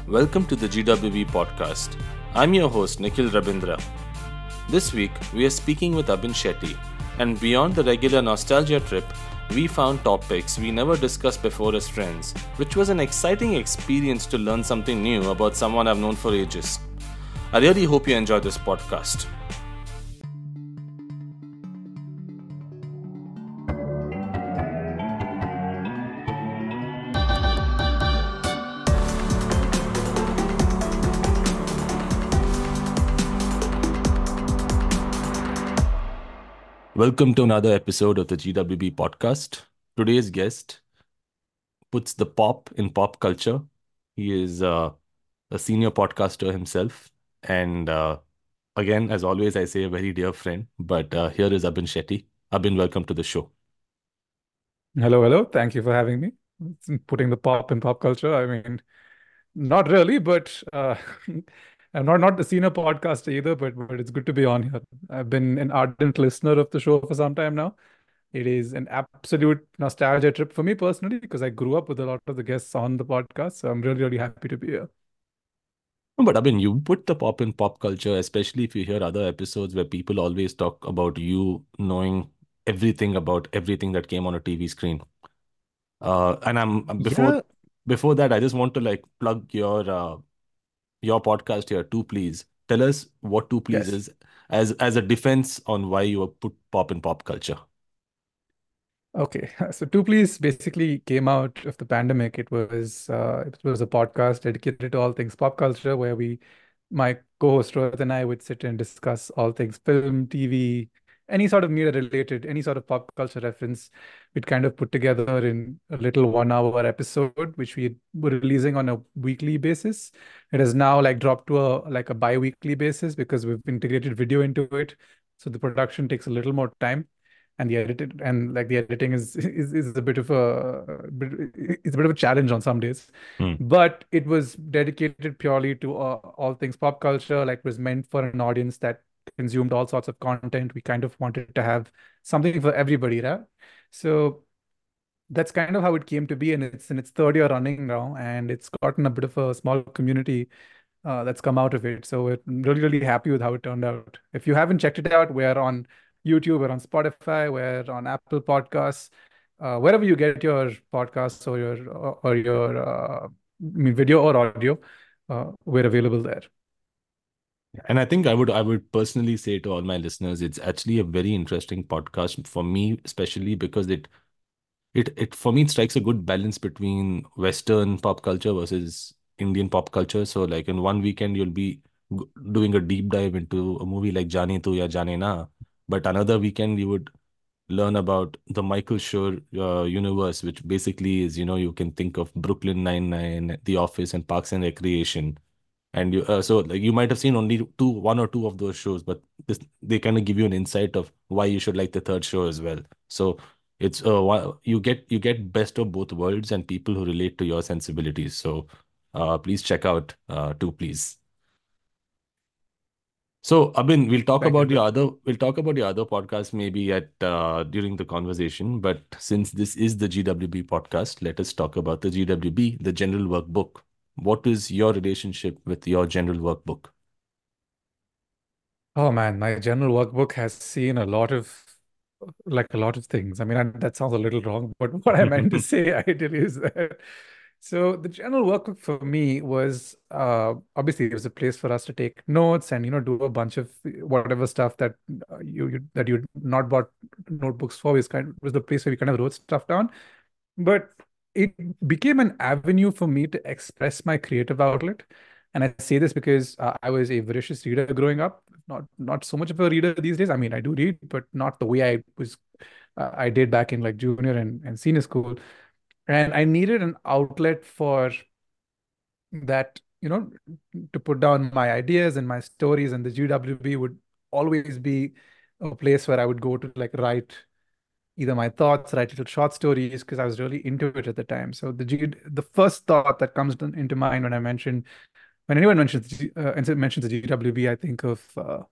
Welcome to the GWB podcast. I'm your host, Nikhil Rabindra. This week, we are speaking with Abin Shetty, and beyond the regular nostalgia trip, we found topics we never discussed before as friends, which was an exciting experience to learn something new about someone I've known for ages. I really hope you enjoy this podcast. Welcome to another episode of the GWB podcast. Today's guest puts the pop in pop culture. He is a senior podcaster himself. And again, as always, I say a very dear friend. But here is Abin Shetty. Abin, welcome to the show. Hello. Thank you for having me. Putting the pop in pop culture. I mean, not really, but I'm not the senior podcaster either, but it's good to be on here. I've been an ardent listener of the show for some time now. It is an absolute nostalgia trip for me personally because I grew up with a lot of the guests on the podcast. So I'm really happy to be here. No, but Abin, you put the pop in pop culture, especially if you hear other episodes where people always talk about you knowing everything about everything that came on a TV screen. And I'm Yeah. before that, I just want to like plug your podcast here, Two Please. Tell us what Two Please Yes. is as a defense on why you have put pop in pop culture. Okay, so Two Please basically came out of the pandemic. It was a podcast dedicated to all things pop culture, where my co-host Rohit and I would sit and discuss all things film, TV, any sort of media related, any sort of pop culture reference. We'd kind of put together in a little 1 hour episode, which we were releasing on a weekly basis. It has now like dropped to a bi-weekly basis because we've integrated video into it, so the production takes a little more time and the editing is a bit of a challenge on some days, Hmm. but it was dedicated purely to all things pop culture. Like, it was meant for an audience that consumed all sorts of content. We kind of wanted to have something for everybody, right? So that's kind of how it came to be, and it's in its third year running now, and it's gotten a bit of a small community that's come out of it. So we're really happy with how it turned out. If you haven't checked it out, we're on YouTube, we're on Spotify, we're on Apple Podcasts, wherever you get your podcasts or your video or audio, we're available there. And I think I would personally say to all my listeners, it's actually a very interesting podcast for me, especially because it for me it strikes a good balance between Western pop culture versus Indian pop culture. So like in one weekend you'll be doing a deep dive into a movie like Jaane Tu ya Jaane Na, but another weekend you would learn about the Michael Schur universe, which basically is, you can think of Brooklyn Nine-Nine, The Office, and Parks and Recreation. And you so like you might have seen only one or two of those shows, but they kind of give you an insight of why you should like the third show as well. So it's you get best of both worlds and people who relate to your sensibilities. So please check out Two Please. So, Abin, Thank you. we'll talk about your other podcast maybe at during the conversation. But since this is the GWB podcast, let us talk about the GWB, the General Workbook. What is your relationship with your General Workbook? Oh man, my general workbook has seen a lot of things. I mean, that sounds a little wrong, but what I meant to say ideally is that, so the general workbook for me was, obviously, it was a place for us to take notes and do a bunch of whatever stuff that you'd not bought notebooks for. Was the place where we kind of wrote stuff down, but it became an avenue for me to express my creative outlet. And I say this because I was a voracious reader growing up. Not so much of a reader these days. I mean, I do read, but not the way I did back in like junior and senior school. And I needed an outlet for that, to put down my ideas and my stories. And the GWB would always be a place where I would go to like write either my thoughts, write little short stories, because I was really into it at the time. So the first thought that comes into mind when anyone mentions the GWB,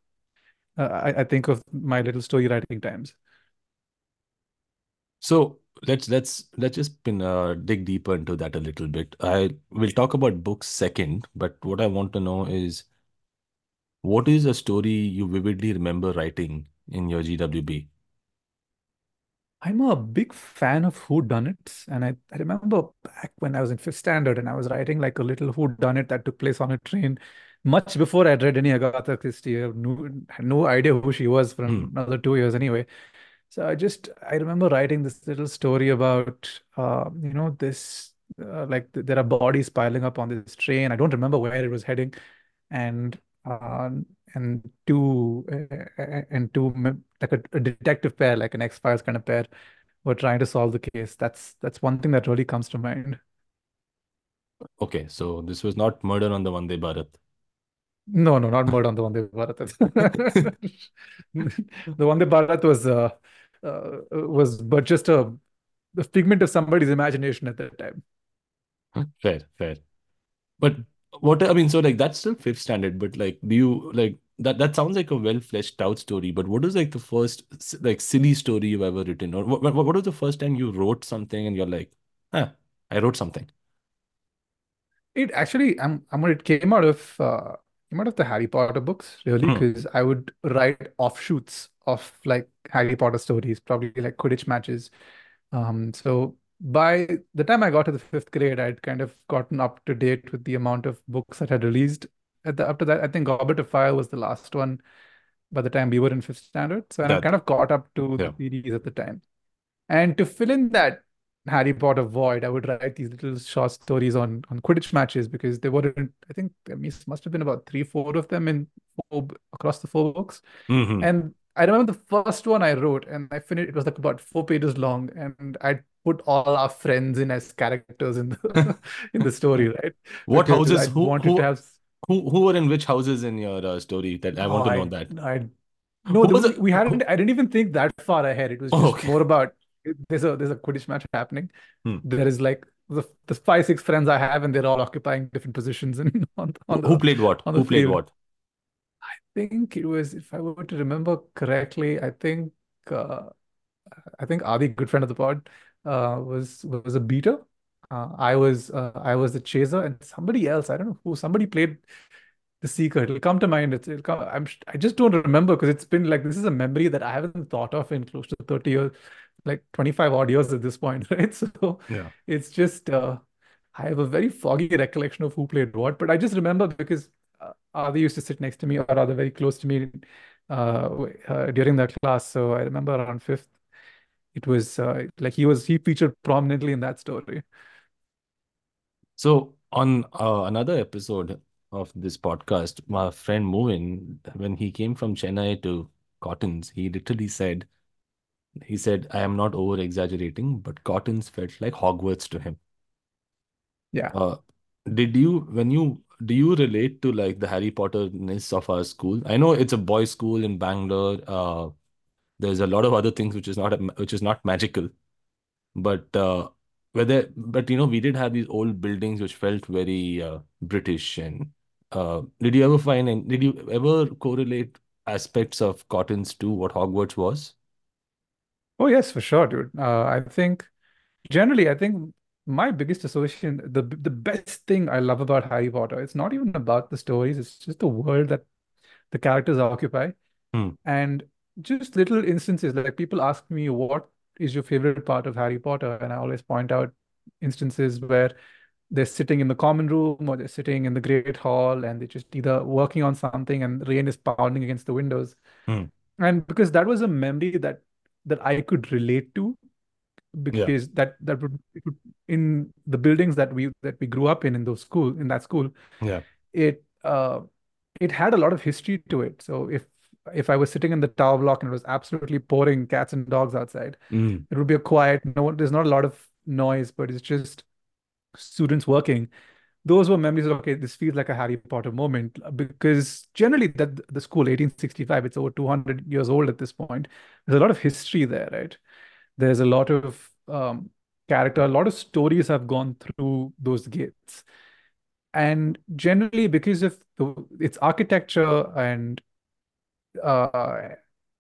I think of my little story writing times. So, let's just dig deeper into that a little bit. I will talk about books second, but what I want to know is what is a story you vividly remember writing in your GWB? I'm a big fan of whodunits, and I remember back when I was in fifth standard and I was writing like a little whodunit that took place on a train much before I'd read any Agatha Christie. Had no idea who she was for Hmm. another 2 years anyway. So I remember writing this little story about this there are bodies piling up on this train. I don't remember where it was heading, and uh, and like a detective pair, like an X-Files kind of pair, were trying to solve the case. That's one thing that really comes to mind. Okay, so this was not Murder on the Vande Bharat. No, no, not Murder on the Vande Bharat. The Vande Bharat was but just a figment of somebody's imagination at that time. Fair, fair. But what I mean, so like that's still fifth standard, but like, do you like that sounds like a well fleshed out story, but what is like the first like silly story you've ever written? Or what was the first time you wrote something and you're like, ah, I wrote something? It actually, it came out of the Harry Potter books, really, Hmm. because I would write offshoots of like Harry Potter stories, probably like Quidditch matches. So by the time I got to the fifth grade, I'd kind of gotten up to date with the amount of books that had released. After that, I think Goblet of Fire was the last one by the time we were in fifth standard. So and I That, kind of caught up to yeah. the series at the time. And to fill in that Harry Potter void, I would write these little short stories on Quidditch matches because there weren't, I think there must have been about three, four of them in across the four books. Hmm. And I remember the first one I wrote and I finished, it was like about 4 pages long, and I put all our friends in as characters in the in the story, right? What Because houses? I wanted to have Who were in which houses in your story? That I oh, want to know that. I no, Who was it? we hadn't. I didn't even think that far ahead. It was Oh, just okay. more about there's a Quidditch match happening. Hmm. There is like the five six friends I have, and they're all occupying different positions in, Who played what? on the Who played field. what? Think it was, if I were to remember correctly, uh, I think Adi, good friend of the pod, was a beater. I was the chaser, and somebody else, I don't know who, somebody played the Seeker. It'll come to mind. I just don't remember because it's been like this is a memory that I haven't thought of in close to 30 years, like 25 odd years at this point, right? So Yeah. it's just I have a very foggy recollection of who played what, but I just remember because Adi used to sit next to me or rather very close to me during that class. So I remember around fifth, it was like he featured prominently in that story. So on another episode of this podcast, my friend Movin, when he came from Chennai to Cottons, he said, I am not over exaggerating, but Cottons felt like Hogwarts to him. Yeah. Uh, did you, when you, do you relate to like the Harry Potter-ness of our school? I know it's a boys' school in Bangalore. There's a lot of other things which is not magical, but but you know, we did have these old buildings which felt very British. And did you ever correlate aspects of Cottons to what Hogwarts was? Oh yes, for sure, dude. I think generally, I think my biggest association, the best thing I love about Harry Potter, it's not even about the stories, it's just the world that the characters occupy. Hmm. And just little instances, like people ask me, what is your favorite part of Harry Potter? And I always point out instances where they're sitting in the common room or they're sitting in the Great Hall and they're just either working on something and rain is pounding against the windows. Hmm. And because that was a memory that I could relate to, Yeah. because it would in the buildings that we grew up in those school in that school, Yeah. it it had a lot of history to it. So if I was sitting in the tower block and it was absolutely pouring cats and dogs outside, Mm. it would be a quiet, no, there's not a lot of noise, but it's just students working. Those were memories of, okay, this feels like a Harry Potter moment, because generally that the school 1865, it's over 200 years old at this point. There's a lot of history there, right? There's a lot of character, a lot of stories have gone through those gates. And generally, because of its architecture and uh,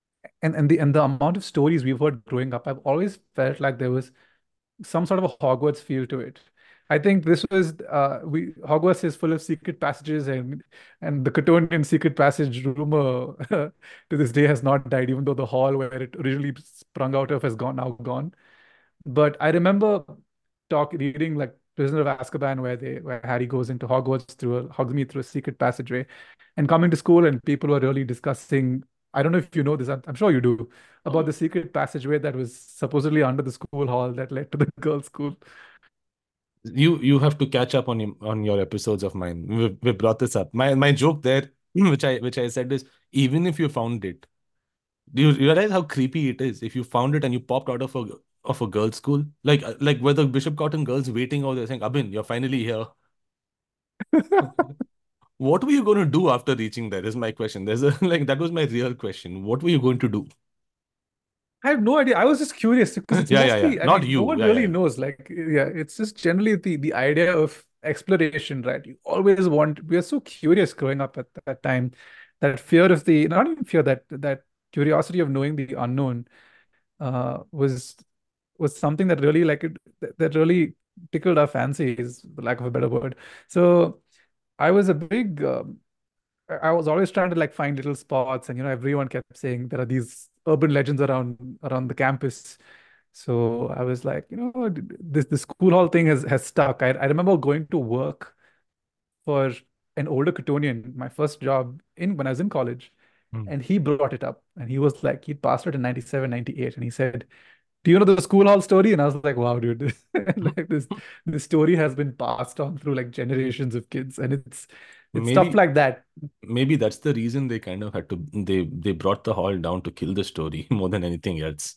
and the amount of stories we've heard growing up, I've always felt like there was some sort of a Hogwarts feel to it. I think this was we Hogwarts is full of secret passages, and the Cottonian secret passage rumor to this day has not died, even though the hall where it originally sprung out of has gone now gone. But I remember reading like Prisoner of Azkaban, where Harry goes into Hogwarts Hogsmeade through a secret passageway, and coming to school, and people were really discussing. I don't know if you know this. I'm sure you do, about the secret passageway that was supposedly under the school hall that led to the girls' school. You have to catch up on your episodes of mine. We brought this up. My joke there, which I said is, even if you found it, do you realize how creepy it is if you found it and you popped out of a girls' school? Like were the Bishop Cotton girls waiting over there saying, Abhin, you're finally here. What were you going to do after reaching there is my question. There's a like that was my real question. What were you going to do? I have no idea. I was just curious because it's Yeah. mostly, I Not mean, no you. one Yeah, really yeah. knows. Like, yeah, it's just generally the idea of exploration, right? You always want, we are so curious growing up at that time. That fear of the, not even fear, that curiosity of knowing the unknown was something that really that really tickled our fancies, for lack of a better word. So I was a big I was always trying to like find little spots, and everyone kept saying there are these urban legends around the campus. So I was like, this school hall thing has stuck. I remember going to work for an older Cottonian, my first job in when I was in college, Hmm. and he brought it up, and he was like, he'd passed it in 97, 98, and he said, "Do you know the school hall story?" And I was like, "Wow, dude, like this story has been passed on through like generations of kids, and it's stuff Maybe like that." maybe that's the reason they kind of had to they brought the hall down to kill the story more than anything else.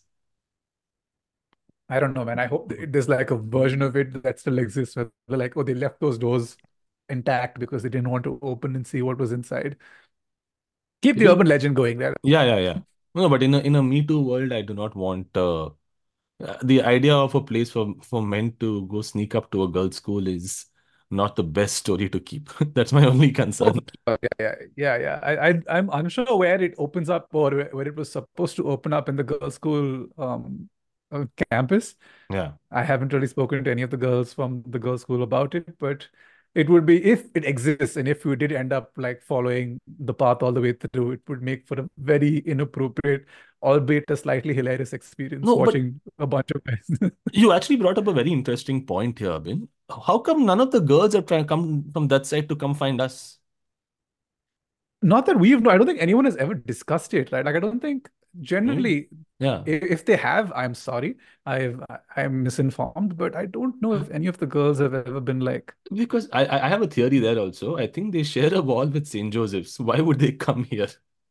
I don't know, man. I hope there's like a version of it that still exists where they're like, oh, they left those doors intact because they didn't want to open and see what was inside. Keep the Because urban legend going there. yeah. No, but in a Me Too world, I do not want the idea of a place for men to go sneak up to a girls' school is not the best story to keep. That's my only Oh, concern. for sure. Yeah. I'm unsure where it opens up or where it was supposed to open up in the girls' school campus. Yeah. I haven't really spoken to any of the girls from the girls' school about it, but it would be if it exists and if we did end up like following the path all the way through, it would make for a very inappropriate, albeit a slightly hilarious experience No, but watching a bunch of guys. you actually brought up a very interesting point here, Bin. How come none of the girls are trying to come from that side to come find us? Not that we've, I don't think anyone has ever discussed it, right? Like, I don't think Maybe. generally, Yeah. if they have, I'm sorry, I'm misinformed, but I don't know if any of the girls have ever been like, Because I have a theory there also. I think they share a wall with St. Joseph's. Why would they come here?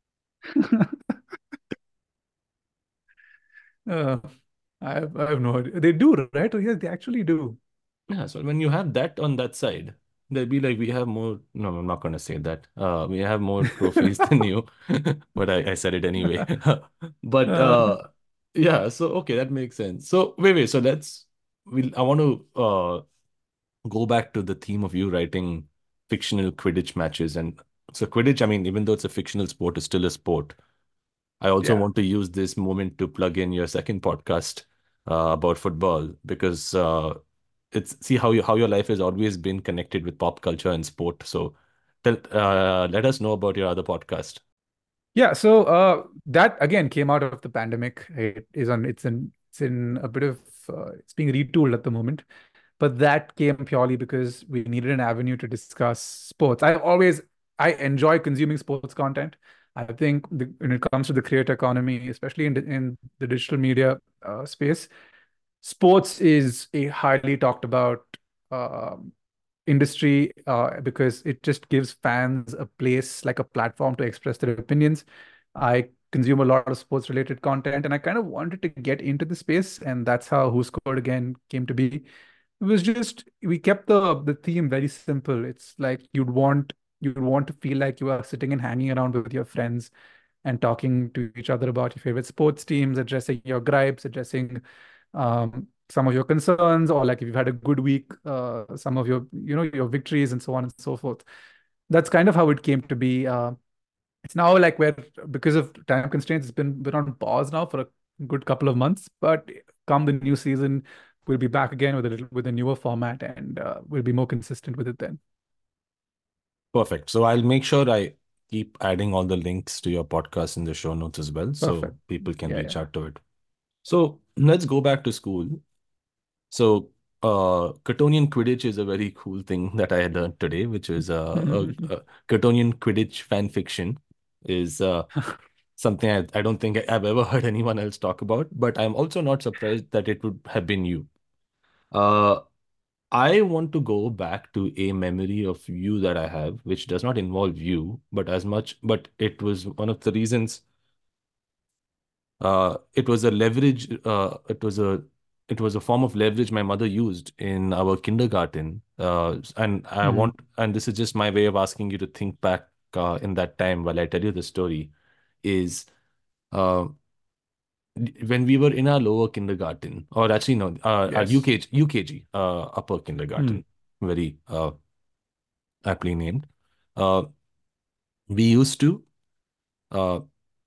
uh, I have no idea. They do, right? Oh, yeah, they actually do. Yeah, so when you have that on that side, they'll be like, we have more. No, I'm not going to say that. We have more trophies than you, but I said it anyway. But Uh, yeah, so okay, that makes sense. So wait. So I want to go back to the theme of you writing fictional Quidditch matches. And so Quidditch, I mean, even though it's a fictional sport, it's still a sport. I also yeah. want to use this moment to plug in your second podcast about football because it's see how your life has always been connected with pop culture and sport. So let us know about your other podcast. Yeah, so that again came out of the pandemic. It's in a bit of it's being retooled at the moment. But that came purely because we needed an avenue to discuss sports. I enjoy consuming sports content. I think when it comes to the creator economy, especially in the digital media space, sports is a highly talked about um industry because it just gives fans a place, like a platform to express their opinions. I consume a lot of sports related content, and I kind of wanted to get into the space, and that's how Who Scored Again came to be. It was just we kept the theme very simple. It's like you'd want to feel like you are sitting and hanging around with your friends and talking to each other about your favorite sports teams, addressing your gripes, addressing some of your concerns, or like if you've had a good week, some of your victories and so on and so forth. That's kind of how it came to be. It's now like where, because of time constraints, it's been on pause now for a good couple of months. But come the new season, we'll be back again with a newer format, and we'll be more consistent with it then. Perfect. So I'll make sure I keep adding all the links to your podcast in the show notes as well, so Perfect. people can Yeah, reach out to it. So let's go back to school. So, Cottonian Quidditch is a very cool thing that I learned today, which is yeah. a Cottonian Quidditch fan fiction is something I don't think I've ever heard anyone else talk about, but I'm also not surprised that it would have been you. Uh, I want to go back to a memory of you that I have, which does not involve you, but it was one of the reasons. It was a leverage. It was a form of leverage my mother used in our kindergarten. Mhm. And this is just my way of asking you to think back in that time while I tell you the story. Is uh, when we were in our lower kindergarten, or actually no, our Yes. UKG, upper Hmm. kindergarten, very aptly named. Uh, we used to. Uh,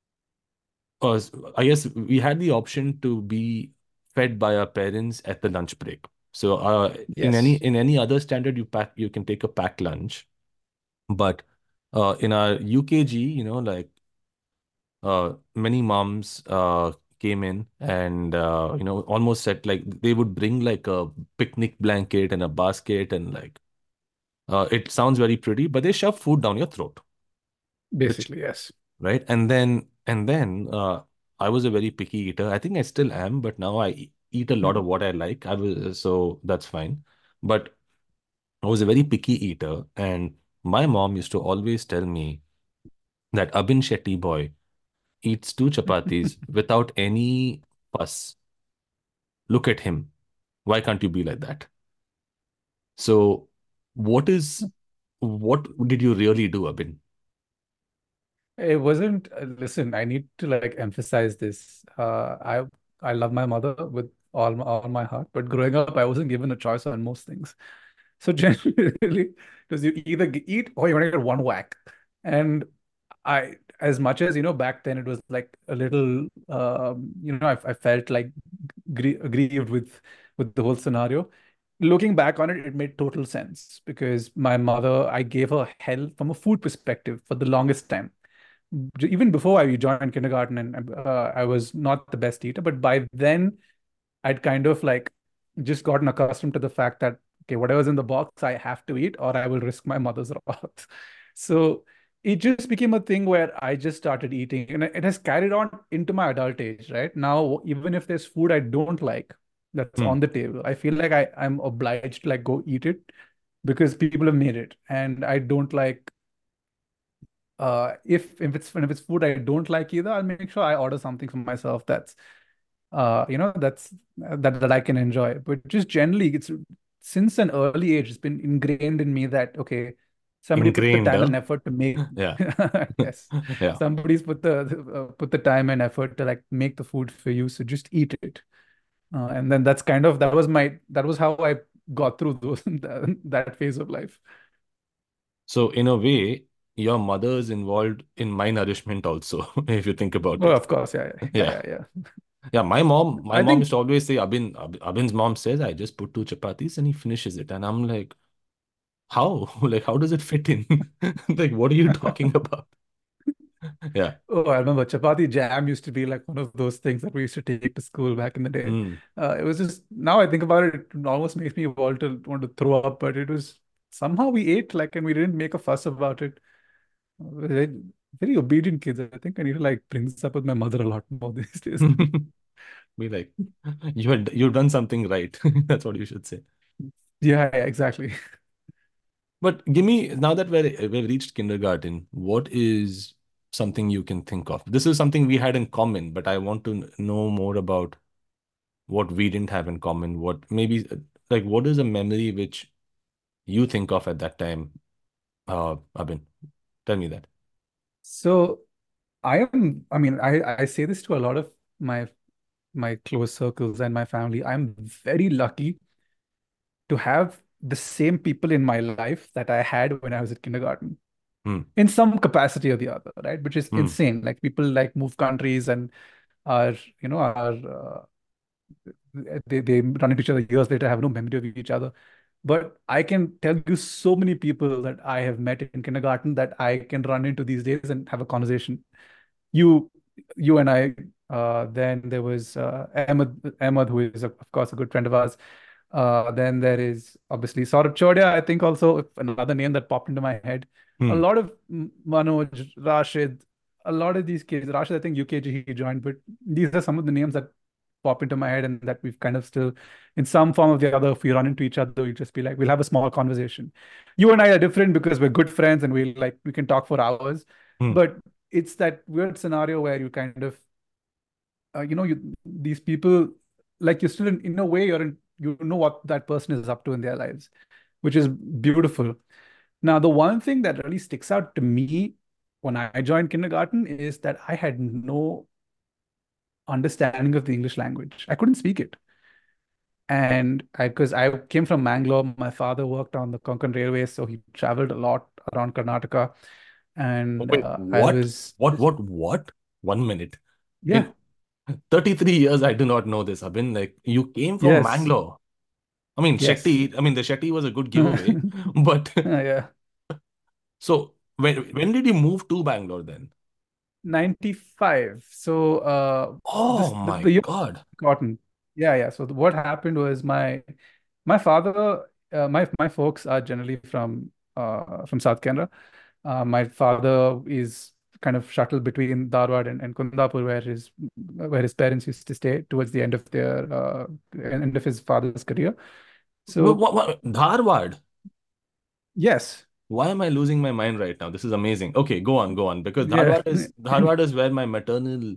I guess we had the option to be fed by our parents at the lunch break. So Yes. in any other standard, you can take a packed lunch, but in our UKG, like many moms came in and almost said like they would bring like a picnic blanket and a basket and like it sounds very pretty, but they shove food down your throat, which Basically, yes. right? And then I was a very picky eater. I think I still am, but now eat a lot of what I like. I was so that's fine. But I was a very picky eater, and my mom used to always tell me that Abin Shetty boy eats two chapatis without any fuss. Look at him. Why can't you be like that? So, what is what did you really do, Abin? It wasn't, listen, I need to like emphasize this. I love my mother with all my heart, but growing up, I wasn't given a choice on most things. So generally, it was you either eat or you want to get one whack. And as much as, back then it was like a little, I felt like grieved with the whole scenario. Looking back on it, it made total sense because my mother, I gave her hell from a food perspective for the longest time. Even before I joined kindergarten, and I was not the best eater, but by then I'd kind of like just gotten accustomed to the fact that okay, whatever's in the box, I have to eat, or I will risk my mother's wrath. So it just became a thing where I just started eating, and it has carried on into my adult age. Right now, even if there's food I don't like that's Hmm. on the table, I feel like I'm obliged to like go eat it because people have made it, and I don't like if it's food I don't like either, I'll make sure I order something for myself that's that I can enjoy. But just generally, it's since an early age, it's been ingrained in me that okay, somebody put the Ingrained, time huh? and effort to make Yeah. yes, Yeah. somebody's put the time and effort to like make the food for you, so just eat it. And then that's kind of that was how I got through those that phase of life. So in a way, your mother is involved in my nourishment also, if you think about Oh, it. of course, yeah, yeah, Yeah. yeah, yeah. Yeah. My I mom think used to always say, Abin's mom says, I just put two chapatis and he finishes it. And I'm like, how? Like, how does it fit in? Like, what are you talking about? Yeah. Oh, I remember chapati jam used to be like one of those things that we used to take to school back in the day. Mm. It was just now I think about it, it almost makes me want to throw up, but it was somehow we ate like and we didn't make a fuss about it. Very, very obedient kids. I think I need to like bring this up with my mother a lot more these days. Be like, you've done something right. That's what you should say. Yeah, yeah, exactly. But give me now that we've reached kindergarten, what is something you can think of? This is something we had in common, but I want to know more about what we didn't have in common. What maybe like what is a memory which you think of at that time? Abin, tell me that. So I mean, I say this to a lot of my my close circles and my family. I'm very lucky to have the same people in my life that I had when I was at kindergarten. Hmm. in some capacity or the other, right? Which is Hmm. insane. Like people like move countries and are, are they run into each other years later, have no memory of each other. But I can tell you so many people that I have met in kindergarten that I can run into these days and have a conversation. You, you and I. Then there was Ahmed, who is of course a good friend of ours. Then there is obviously Saurabh Chodia, I think also another name that popped into my head. A Hmm. lot of Manoj, Rashid, a lot of these kids. Rashid, I think UKG he joined, but these are some of the names that pop into my head and that we've kind of still, in some form or the other, if we run into each other, we just be like, we'll have a small conversation. You and I are different because we're good friends and we can talk for hours. Hmm. But it's that weird scenario where you kind of these people, like you're still in a way you know what that person is up to in their lives, which is beautiful. Now, the one thing that really sticks out to me when I joined kindergarten is that I had no understanding of the English language. I couldn't speak it. And because I came from Mangalore, my father worked on the Konkan Railway, so he traveled a lot around Karnataka. And Wait, I what? was What? just, What? What? 1 minute. yeah, In 33 years, I do not know this. I've been like, you came from yes, Mangalore. I mean, yes. Shetty, I mean, the Shetty was a good giveaway. But Yeah. so when did you move to Bangalore then? 95. So Oh this my the year God. cotton. Yeah, yeah. So what happened was my father, my folks are generally from South Canada. My father is kind of shuttled between Dharwad and Kundapur, where his parents used to stay towards the end of his father's career. So Dharwad. yes, Why am I losing my mind right now? This is amazing. Okay, go on, go on. Because yeah. Dharwad is where my maternal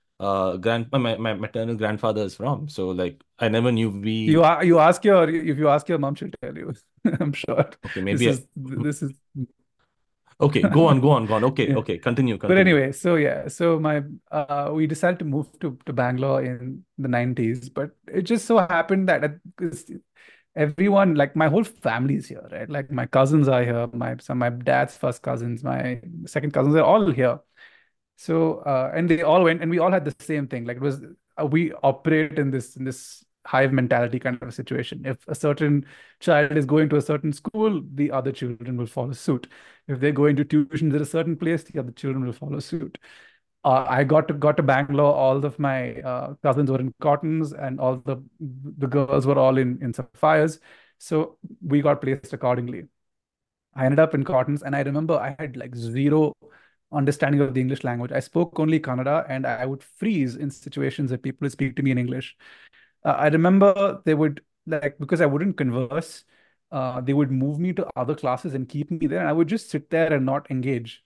my maternal grandfather is from. So like I never knew we You ask your if you ask your mom, she'll tell you. I'm sure okay, this maybe I, is this is okay, go on, go on, go on. Okay, yeah. okay, continue, But continue. anyway, so yeah, so my we decided to move to Bangalore in the 90s, but it just so happened that 'cause everyone, like my whole family is here, right? Like my cousins are here, my dad's first cousins, my second cousins are all here. So and they all went, and we all had the same thing. Like it was we operate in this hive mentality kind of a situation. If a certain child is going to a certain school, the other children will follow suit. If they're going to tuitions at a certain place, the other children will follow suit. I got to Bangalore. All of my cousins were in Cottons, and all the girls were all in Sapphires. So we got placed accordingly. I ended up in Cottons, and I remember I had like zero understanding of the English language. I spoke only Kannada, and I would freeze in situations that people would speak to me in English. I remember they would, like, because I wouldn't converse, they would move me to other classes and keep me there, and I would just sit there and not engage.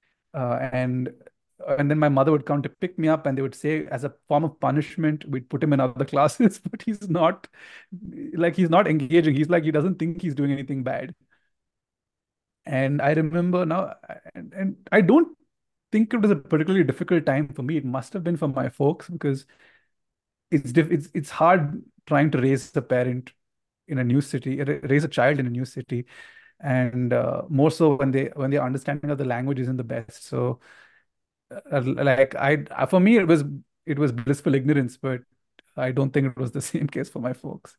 And then my mother would come to pick me up, and they would say, as a form of punishment, we'd put him in other classes, but he's not engaging. He's like he doesn't think he's doing anything bad. And I remember now, and I don't think it was a particularly difficult time for me. It must have been for my folks because it's hard trying to raise a parent in a new city, raise a child in a new city, and more so when their understanding of the language isn't the best. So, like for me, it was blissful ignorance, but I don't think it was the same case for my folks.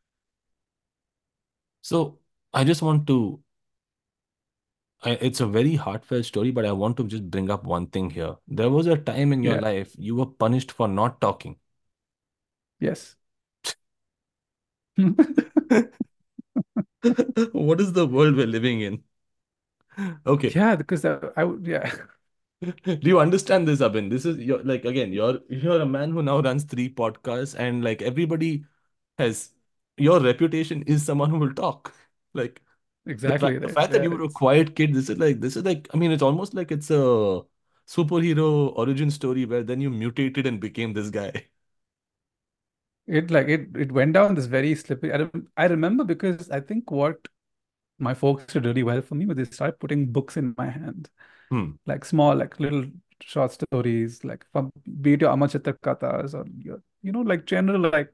So I just want to it's a very heartfelt story, but I want to just bring up one thing here. There was a time in your Yeah. life you were punished for not talking. Yes. What is the world we're living in? Okay. Yeah, because I would, yeah. Do you understand this, Abin? This is you're like again, you're a man who now runs three podcasts, and like everybody has your reputation is someone who will talk. Like Exactly the right. fact that Yeah, you were a quiet kid, this is like I mean, it's almost like it's a superhero origin story where then you mutated and became this guy. it went down this very slippery. I remember because I think what my folks did really well for me was they started putting books in my hand, Hmm. like small, like little short stories, like from be it your Amachitra Kathas or your, like general like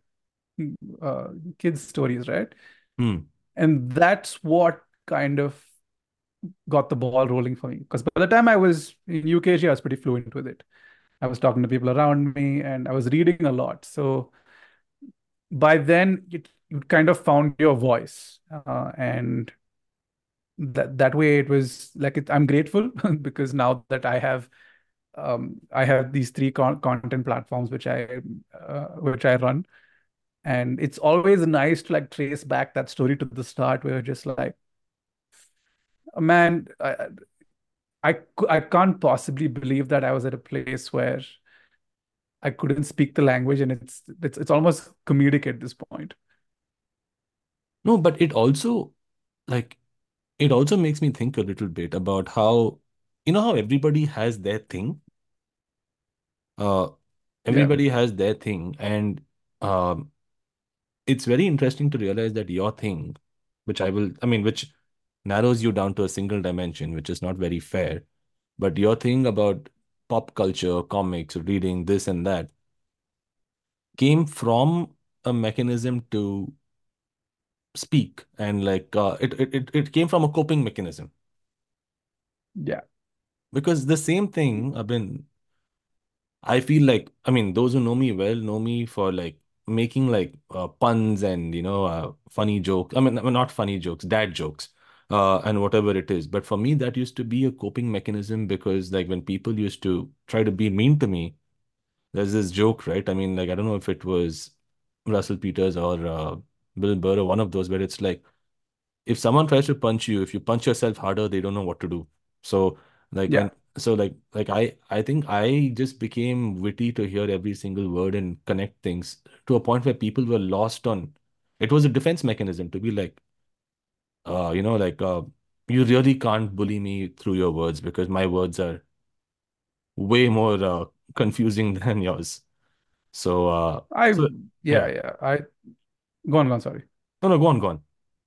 kids stories, right? Hmm. And that's what kind of got the ball rolling for me. Because by the time I was in UKG, I was pretty fluent with it. I was talking to people around me and I was reading a lot. So by then, you kind of found your voice. And that way it was like I'm grateful because now that I have these three content platforms which I run, and it's always nice to like trace back that story to the start where you're just like, man, I can't possibly believe that I was at a place where I couldn't speak the language, and it's almost comedic at this point. No, but like it also makes me think a little bit about how, how everybody has their thing. Uh, Yeah, everybody has their thing, and um, it's very interesting to realize that your thing, which narrows you down to a single dimension, which is not very fair. But your thing about pop culture, comics, reading this and that came from a mechanism to speak, and it came from a coping mechanism. yeah, Because the same thing, I feel like, those who know me well know me for like making like puns and funny jokes. Not funny jokes, dad jokes, and whatever it is. But for me, that used to be a coping mechanism because like when people used to try to be mean to me, there's this joke, right? Like I don't know if it was Russell Peters or Bill Burr or one of those, but it's like if someone tries to punch you, if you punch yourself harder, they don't know what to do. So like yeah. when so like I think I just became witty to hear every single word and connect things to a point where people were lost on it was a defense mechanism to be like uh you know like uh you really can't bully me through your words because my words are way more confusing than yours. So I so yeah, yeah. yeah. I go on, sorry. No, no, go on.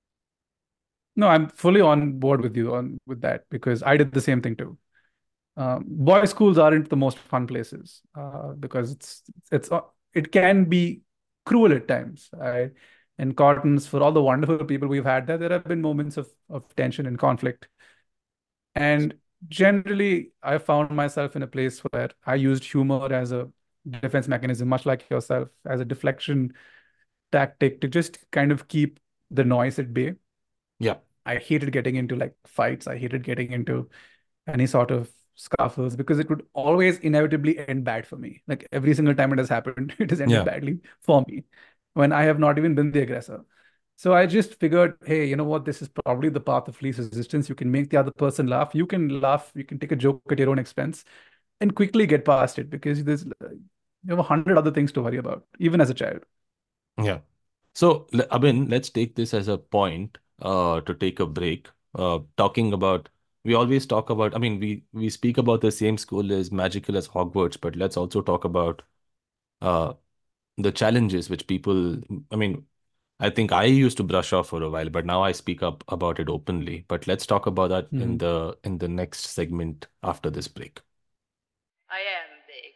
No, I'm fully on board with you on with that because I did the same thing too. Boys' schools aren't the most fun places because it's it can be cruel at times. In Cottons, for all the wonderful people we've had there, there have been moments of tension and conflict. And generally, I found myself in a place where I used humor as a defense mechanism, much like yourself, as a deflection tactic to just kind of keep the noise at bay. Yeah. I hated getting into like fights. I hated getting into any sort of scuffles because it would always inevitably end bad for me. Like every single time it has happened, it has ended Yeah. badly for me when I have not even been the aggressor. So I just figured, hey, you know what? This is probably the path of least resistance. You can make the other person laugh. You can laugh. You can take a joke at your own expense and quickly get past it because you have 100 other things to worry about, even as a child. Yeah. So, Abin, let's take this as a point to take a break. Talking about, we always talk about, we speak about the same school as magical as Hogwarts, but let's also talk about uh, the challenges which people, I mean, I think I used to brush off for a while, but now I speak up about it openly. But let's talk about that in Mhm. the next segment after this break. I am big.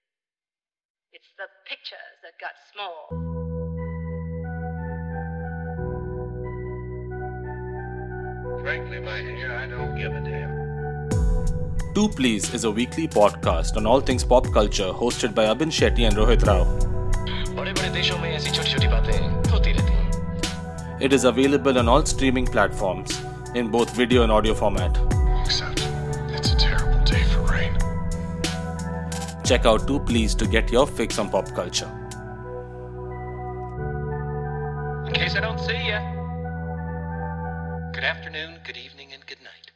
It's the pictures that got small. Frankly, my dear, I don't give a damn. Two Please is a weekly podcast on all things pop culture hosted by Abin Shetty and Rohit Rao. बड़े बड़े देशों में ऐसी छोटी छोटी बातें होती रहती हैं. It is available on all streaming platforms in both video and audio format. Except, it's a terrible day for rain. Check out Two Please to get your fix on pop culture. In case I don't see ya. Good afternoon, good evening, and good night.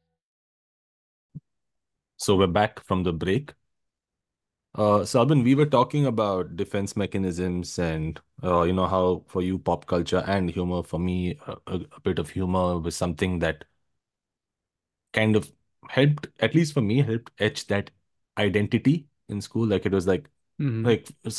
So we're back from the break. Sabin, we were talking about defense mechanisms and how for you pop culture and humor, for me a bit of humor was something that kind of helped, at least for me, helped etch that identity in school. Like it was Mhm.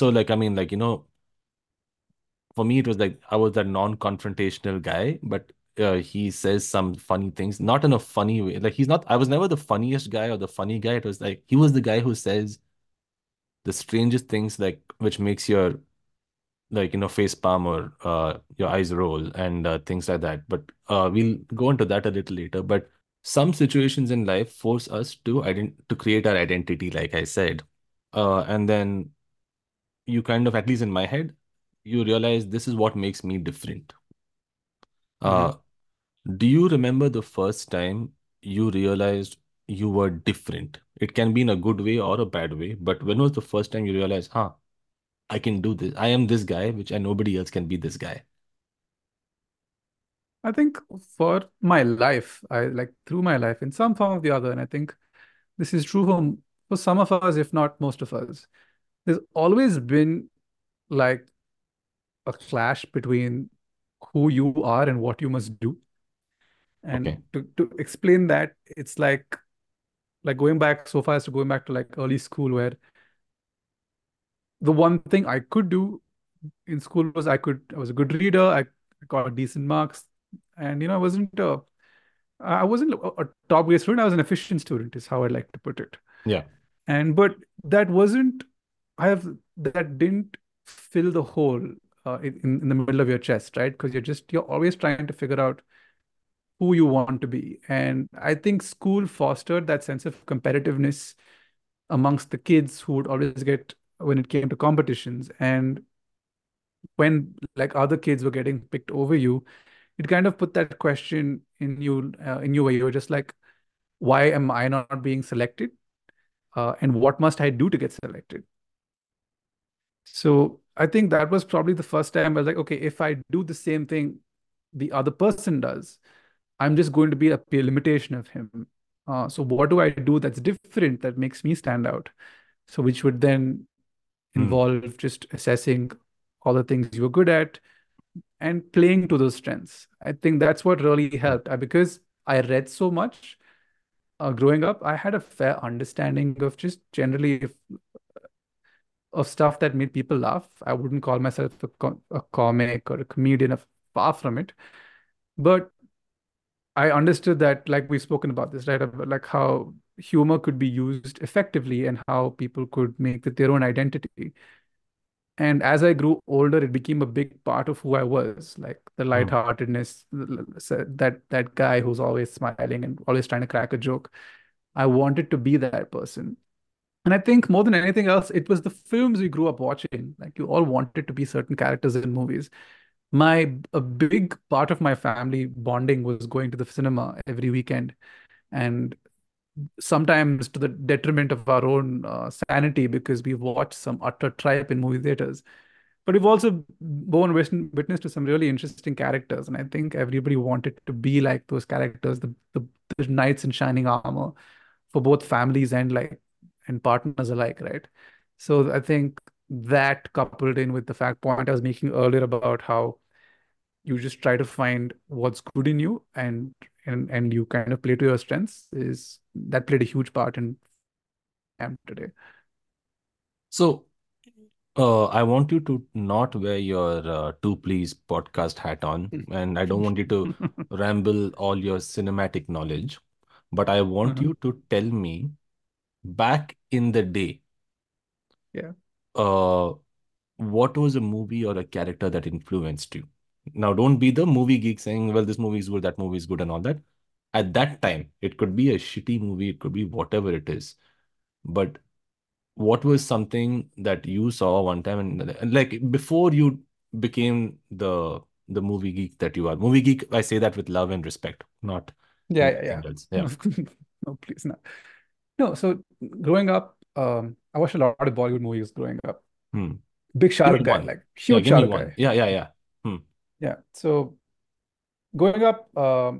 for me it was like I was that non-confrontational guy, but he says some funny things, not in a funny way. Like he's not. I was never the funniest guy or the funny guy. It was like he was the guy who says the strangest things, like which makes your face palm or your eyes roll and things like that. But we'll go into that a little later. But some situations in life force us to create our identity, like I said. And then you kind of, at least in my head, you realize this is what makes me different. Hmm. Uh, do you remember the first time you realized you were different? It can be in a good way or a bad way, but when was the first time you realized, huh, I can do this. I am this guy, which and nobody else can be this guy. I think for my life, I like through my life in some form or the other, and I think this is true for some of us, if not most of us. There's always been like a clash between who you are and what you must do. And Okay. to explain that, it's like going back so far as to going back to like early school, where the one thing I could do in school was I was a good reader. I got decent marks, and I wasn't a top grade student. I was an efficient student, is how I like to put it. Yeah. And but that wasn't I have that didn't fill the hole in the middle of your chest, right? Because you're always trying to figure out who you want to be. And I think school fostered that sense of competitiveness amongst the kids who would always get when it came to competitions. And when like other kids were getting picked over you, it kind of put that question in you where you were just like, why am I not being selected? And what must I do to get selected? So I think that was probably the first time I was like, okay, if I do the same thing the other person does, I'm just going to be a limitation of him. So what do I do that's different that makes me stand out? So which would then Hmm. involve just assessing all the things you were good at and playing to those strengths. I think that's what really helped. Because I read so much growing up, I had a fair understanding of just generally of stuff that made people laugh. I wouldn't call myself a comic or a comedian, far from it. But I understood that, like we've spoken about this, right? About like how humor could be used effectively and how people could make it their own identity. And as I grew older, it became a big part of who I was, like the Hmm. lightheartedness, that guy who's always smiling and always trying to crack a joke. I wanted to be that person. And I think more than anything else, it was the films we grew up watching. Like you all wanted to be certain characters in movies. A big part of my family bonding was going to the cinema every weekend, and sometimes to the detriment of our own sanity because we've watched some utter tripe in movie theaters. But we've also borne witness to some really interesting characters, and I think everybody wanted to be like those characters, the knights in shining armor for both families and partners alike, right? So I think that coupled in with the fact point I was making earlier about how you just try to find what's good in you and you kind of play to your strengths is that played a huge part in I am today. So, I want you to not wear your Two Please podcast hat on, and I don't want you to ramble all your cinematic knowledge, but I want Uh-huh. you to tell me back in the day, Yeah. uh, what was a movie or a character that influenced you? Now, don't be the movie geek saying, well, this movie is good, that movie is good, and all that. At that time, it could be a shitty movie, it could be whatever it is. But what was something that you saw one time and like before you became the movie geek that you are? Movie geek, I say that with love and respect, not Yeah, yeah, anything yeah. else. No, Yeah. no, please not. No, so growing up, I watched a lot of Bollywood movies growing up. Hmm. Big Shah Give me Rukh guy, one. like Yeah, huge give Shah me Rukh one. guy. Yeah, yeah, yeah. Hmm. Yeah. So growing up,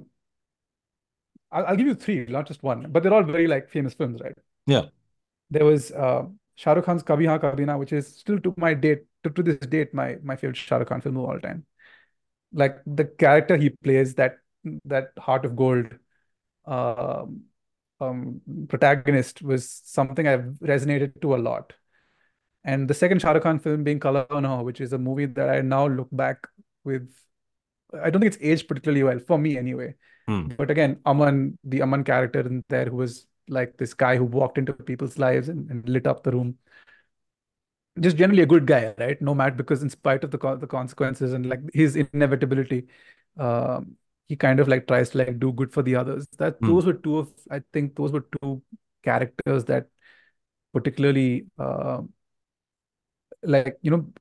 I'll give you three, not just one, but they're all very like famous films, right? Yeah. There was Shah Rukh Khan's Kabhi Haan Kabhi Na, which is still to this date my favorite Shah Rukh Khan film of all time. Like the character he plays, that heart of gold um, protagonist was something I've resonated to a lot. And the second Shah Rukh Khan film being Kala Ho, which is a movie that I now look back with. I don't think it's aged particularly well for me anyway. Hmm. But again, the Aman character in there, who was like this guy who walked into people's lives and lit up the room, just generally a good guy, right? No matter because in spite of the consequences and like his inevitability, um, he kind of like tries to like do good for the others. That Hmm. those were two of I think those were two characters that particularly like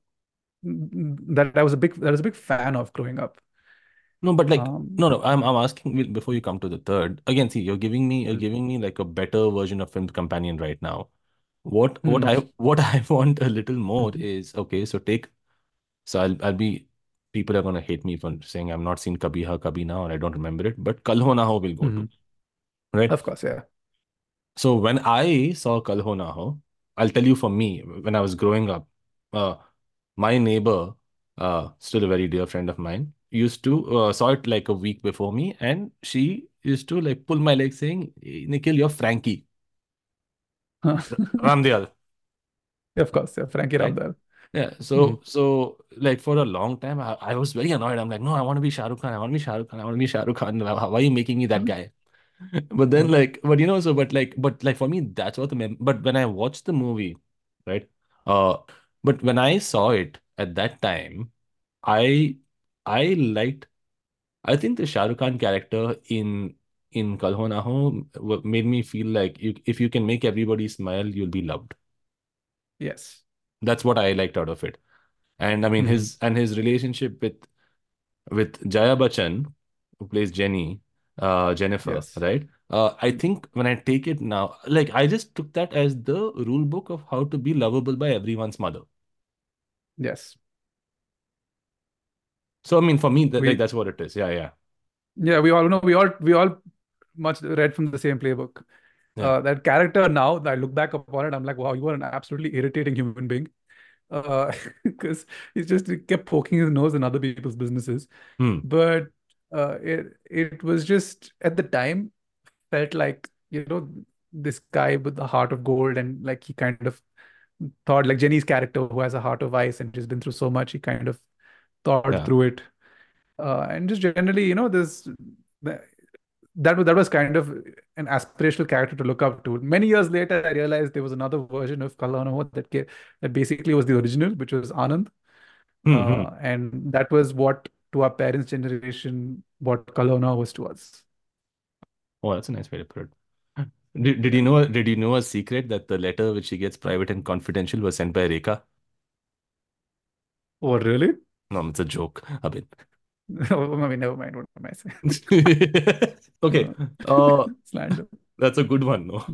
that I was a big fan of growing up. No, but like Um, no, no. I'm asking before you come to the third. Again, see, you're mm, giving me like a better version of Film Companion right now. What mm, what I want a little more mhm, is okay. So I'll be people are gonna hate me for saying I've not seen Kabhi Ha Kabhi Na or I don't remember it, but Kal Ho Na Ho will go to, mhm. right? Of course, yeah. So when I saw Kal Ho Na Ho, I'll tell you for me, when I was growing up, uh, my neighbor, still a very dear friend of mine, used to saw it like a week before me, and she used to like pull my leg saying, Nikhil, you're Frankie. Ramdiyal, Of course, yeah. Frankie right? Ramdal. Yeah, Mm. so like for a long time, I was very annoyed. I'm like, no, I want to be Shah Rukh Khan. I want to be Shah Rukh Khan. I want to be Shah Rukh Khan. Why are you making me that guy? But then but like for me, that's what but when I watched the movie, right? Uh, but when I saw it at that time, I I liked. I think the Shah Rukh Khan character in Kal Ho Na Ho made me feel like if you can make everybody smile, you'll be loved. Yes. That's what I liked out of it. And I mean Mhm. his relationship with Jaya Bachchan, who plays Jennifer, Yes. right? I think when I take it now, like I just took that as the rule book of how to be lovable by everyone's mother. Yes. So I mean, for me, like We that's what it is. Yeah, yeah, yeah, we all know we all much read from the same playbook. yeah. That character now that I look back upon it, I'm like, wow, you are an absolutely irritating human being. Because he's just he kept poking his nose in other people's businesses. Hmm. But it was just at the time felt like, this guy with the heart of gold, and like he kind of thought like Jenny's character who has a heart of ice and just been through so much, he kind of thought Yeah. through it. And just generally, this that that was kind of an aspirational character to look up to. Many years later, I realized there was another version of Kalhanaho that basically was the original, which was Anand. Hmm. Hmm. And that was what, to our parents' generation, what Kalhanaho was to us. Oh, that's a nice way to put it. Did Yeah. you know a secret that the letter which she gets private and confidential was sent by Rekha? Oh, really? No, it's a joke. A bit. Oh, I mean, never mind. What am I saying? Okay. Uh, Slander. that's a good one, no?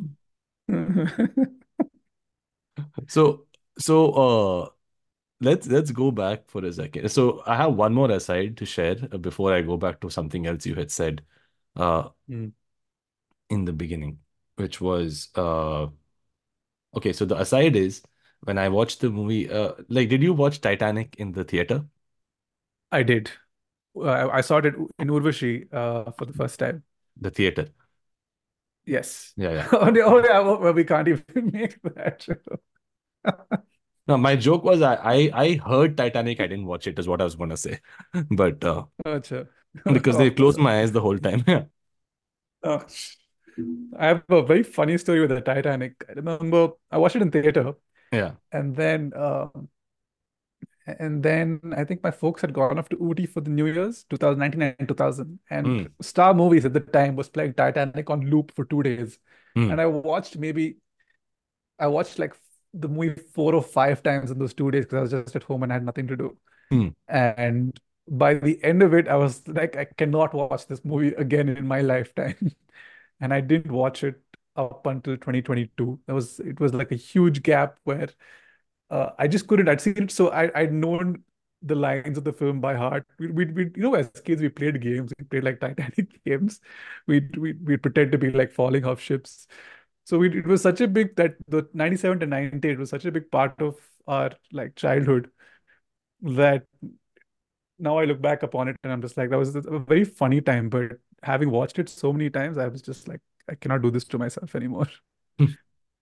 So so let's go back for a second. So I have one more aside to share before I go back to something else you had said uh Mm. in the beginning, which was okay, so the aside is when I watched the movie, like did you watch Titanic in the theater? I did. I saw it in Urvashi for the first time. The theater. Yes. Yeah, yeah. Oh, yeah. Well, we can't even make that joke. No, my joke was I heard Titanic, I didn't watch it, is what I was gonna say. But Acha. because they Of closed course. my eyes the whole time. Yeah. Uh, I have a very funny story with the Titanic. I remember I watched it in theater, Yeah. and then I think my folks had gone off to Ooty for the New Year's, 2019 and 2000. And Mm, Star Movies at the time was playing Titanic on loop for 2 days. mm, And I watched like the movie 4 or 5 times in those 2 days because I was just at home and I had nothing to do. mm, And by the end of it, I was like, I cannot watch this movie again in my lifetime. And I didn't watch it up until 2022. It was like a huge gap where I just couldn't. I'd seen it, so I'd known the lines of the film by heart. As kids, we played games. We played like Titanic games. We'd pretend to be like falling off ships. So it was such a big that the 97 to 98 it was such a big part of our like childhood that now I look back upon it and I'm just like, that was a very funny time. But having watched it so many times, I was just like, I cannot do this to myself anymore. mm.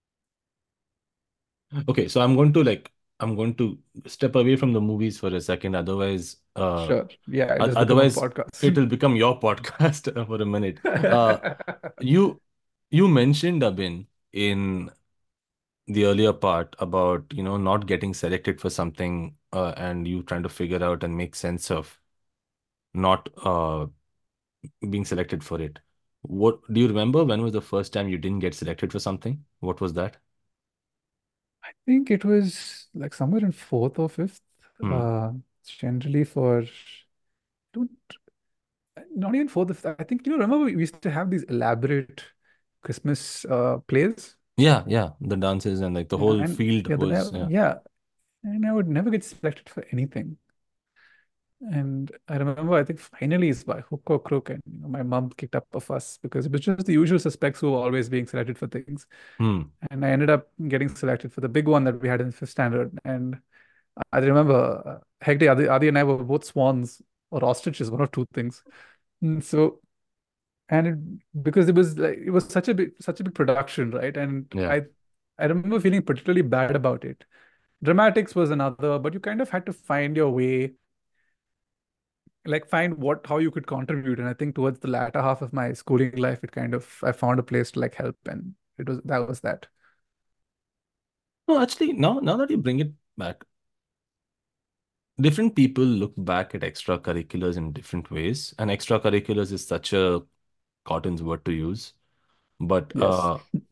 Okay, so I'm going to step away from the movies for a second. Otherwise, Sure. Yeah, it has become a otherwise podcast. it will become your podcast for a minute. Uh, you you mentioned Abin in the earlier part about not getting selected for something and you trying to figure out and make sense of not being selected for it. What do you remember when was the first time you didn't get selected for something? What was that? I think it was like somewhere in fourth or fifth. Hmm. Uh, Generally for don't not even fourth. I think remember we used to have these elaborate Christmas plays. Yeah, yeah. The dances and like the Yeah, whole and field yeah, was, yeah. yeah, and I would never get selected for anything. And I remember, I think finally it's by hook or crook, and my mom kicked up a fuss because it was just the usual suspects who were always being selected for things. Hmm. And I ended up getting selected for the big one that we had in fifth standard. And I remember, Hegde, Adi and I were both swans or ostriches, one of two things. So, and because it was such a big production, right? And Yeah. I remember feeling particularly bad about it. Dramatics was another, but you kind of had to find your way, like find what how you could contribute. And I think towards the latter half of my schooling life, it kind of I found a place to like help, and that was that. No, actually, now that you bring it back, different people look back at extracurriculars in different ways, and extracurriculars is such a Cotton's word to use. But Yes.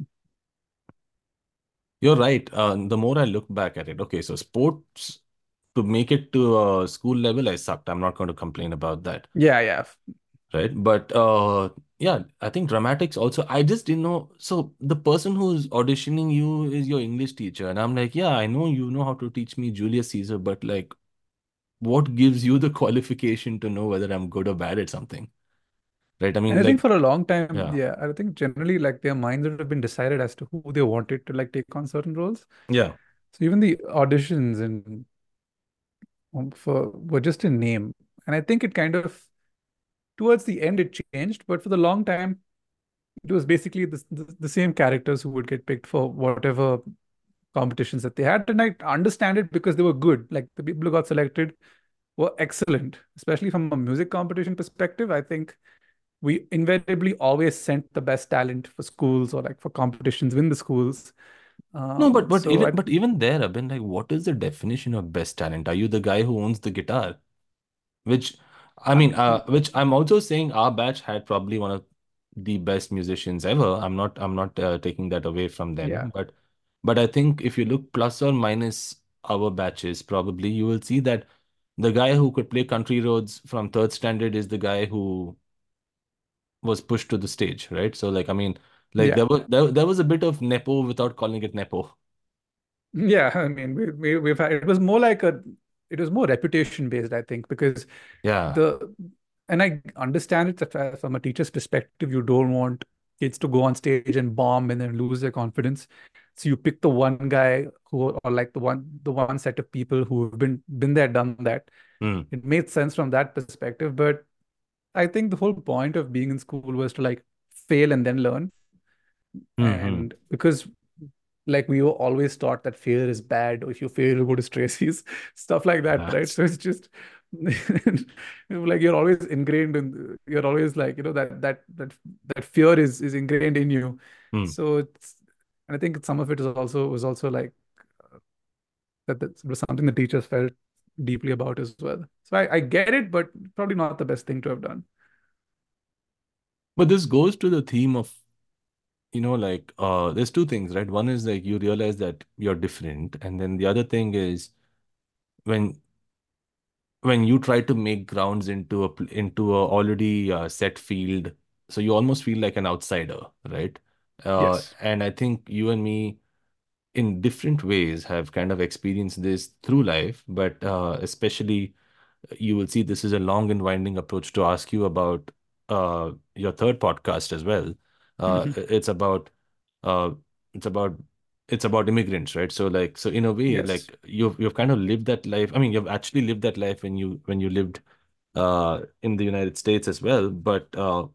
you're right. The more I look back at it, okay, so sports to make it to a school level, I sucked. I'm not going to complain about that, Yeah, yeah. right? But yeah, I think dramatics also. I just didn't know. So the person who's auditioning you is your English teacher, and I'm like, yeah, I know you know how to teach me Julius Caesar, but like, what gives you the qualification to know whether I'm good or bad at something, right? I And mean, I think like, for a long time, yeah, yeah, I think generally like their minds would have been decided as to who they wanted to like take on certain roles. yeah. So even the auditions and for were just a name. And I think it kind of towards the end it changed, but for the long time it was basically the same characters who would get picked for whatever competitions that they had. And I understand it because they were good. Like the people who got selected were excellent, especially from a music competition perspective. I think we invariably always sent the best talent for schools or like for competitions within the schools. No, but So I, even there, I've been like, what is the definition of best talent? Are you the guy who owns the guitar? Which, I I mean, which I'm also saying our batch had probably one of the best musicians ever. I'm not taking that away from yeah, them, but I think if you look plus or minus our batches, probably you will see that the guy who could play Country Roads from third standard is the guy who was pushed to the stage, right? So like, I mean, like yeah. there was a bit of nepo without calling it nepo. Yeah, I mean, we've had, it was more like it was more reputation based, I think, because Yeah. the, and I understand it that from a teacher's perspective, you don't want kids to go on stage and bomb and then lose their confidence. So you pick the one guy who, or like the one set of people who've been there, done that. Hmm. It made sense from that perspective, but I think the whole point of being in school was to like fail and then learn. Hmm. And because like we were always taught that failure is bad, or if you fail, you go to Tracy's, stuff like that, right? That's So it's just like you're always ingrained in, you're always like, that fear is ingrained in you. hmm. So it's, and I think some of it is also was also like that was something the teachers felt deeply about as well. So I get it, but probably not the best thing to have done. But this goes to the theme of, like there's two things, right? One is like you realize that you're different, and then the other thing is when when you try to make grounds into a already set field, so you almost feel like an outsider, right? Yes. And I think you and me in different ways have kind of experienced this through life, but especially you will see this is a long and winding approach to ask you about your third podcast as well. It's about uh, it's about it's about immigrants, right? So like, so in a way, Yes. like you've kind of lived that life. I mean, you've actually lived that life when you lived in the United States as well. But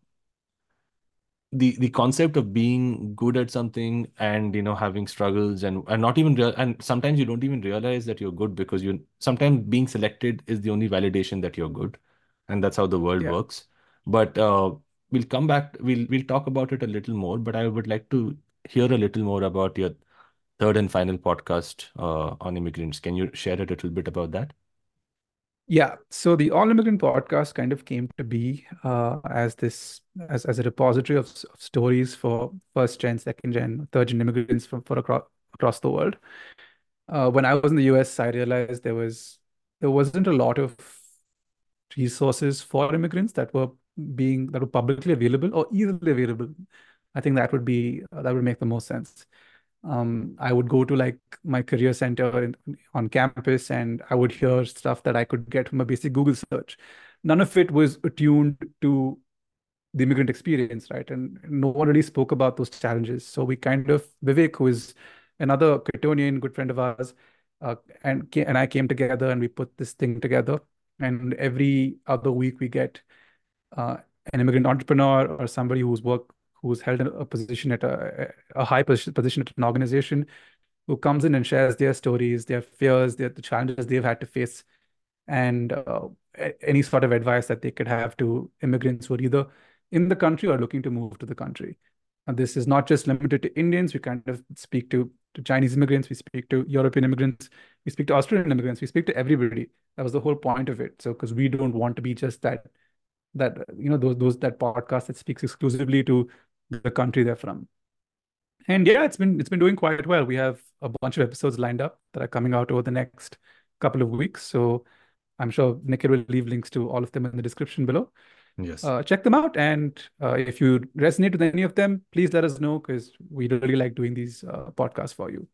the concept of being good at something and having struggles and not even real, and sometimes you don't even realize that you're good because you sometimes being selected is the only validation that you're good, and that's how the world Yeah. works. But we'll talk about it a little more, but I would like to hear a little more about your third and final podcast on immigrants. Can you share a little bit about that? Yeah, so the All Immigrant podcast kind of came to be as a repository of stories for first gen, second gen, third gen immigrants from for across the world. When I was in the US, I realized there wasn't a lot of resources for immigrants that were publicly available or easily available. I think that would make the most sense. I would go to like my career center on campus, and I would hear stuff that I could get from a basic Google search. None of it was attuned to the immigrant experience, right? And no one really spoke about those challenges. So Vivek, who is another Kitonian good friend of ours, uh, and I came together and we put this thing together. And every other week we get uh, an immigrant entrepreneur or somebody who's held a position at a high position at an organization, who comes in and shares their stories, their fears, the challenges they've had to face, and any sort of advice that they could have to immigrants who are either in the country or looking to move to the country. And this is not just limited to Indians. We kind of speak to Chinese immigrants, we speak to European immigrants, we speak to Australian immigrants, we speak to everybody. That was the whole point of it. So, because we don't want to be just those that podcast that speaks exclusively to the country they're from. And yeah, it's been doing quite well. We have a bunch of episodes lined up that are coming out over the next couple of weeks. So I'm sure Nikhil will leave links to all of them in the description below. Yes. Check them out, and if you resonate with any of them, please let us know, because we really like doing these podcasts for you.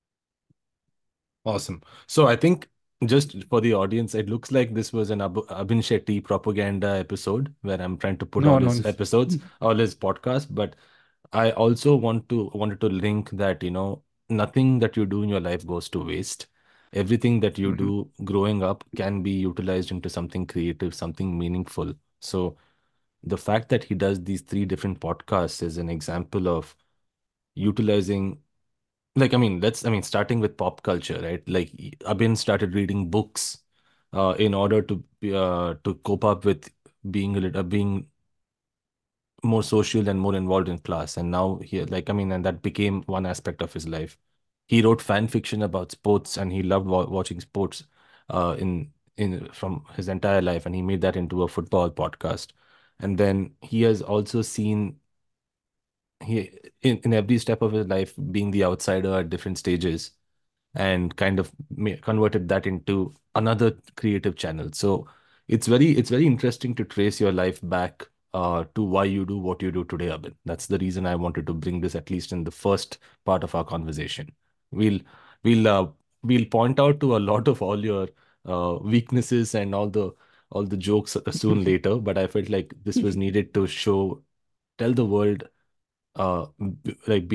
Awesome. So I think just for the audience, it looks like this was an Abhin Shetty propaganda episode where I'm trying to put No, all no, his episodes, all his podcasts. But I also wanted to link that, nothing that you do in your life goes to waste. Everything that you Mhm. do growing up can be utilized into something creative, something meaningful. So the fact that he does these three different podcasts is an example of utilizing, like, starting with pop culture, right? Like, Abin started reading books in order to cope up with being more social and more involved in class. And now and that became one aspect of his life. He wrote fan fiction about sports, and he loved watching sports in from his entire life, and he made that into a football podcast. And then he has also seen he in every step of his life being the outsider at different stages, and kind of converted that into another creative channel. So it's very interesting to trace your life back to why you do what you do today, Abin. That's the reason I wanted to bring this, at least in the first part of our conversation. We'll we'll uh, we'll point out to a lot of all your weaknesses and all the jokes soon later. But I felt like this was needed to tell the world, like,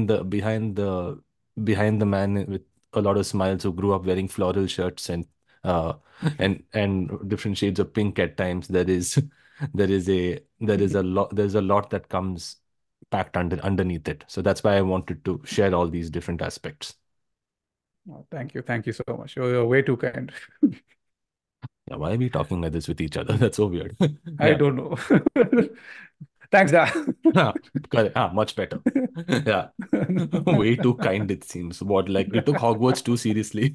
behind the man with a lot of smiles, who grew up wearing floral shirts uh and different shades of pink at times. There's a lot that comes packed underneath it. So that's why I wanted to share all these different aspects. Oh, thank you so much. You're way too kind. Yeah, why are we talking like this with each other? That's so weird. I Yeah. don't know. Thanks, Dad. Much better. Yeah. Way too kind, it seems. What, like you took Hogwarts too seriously?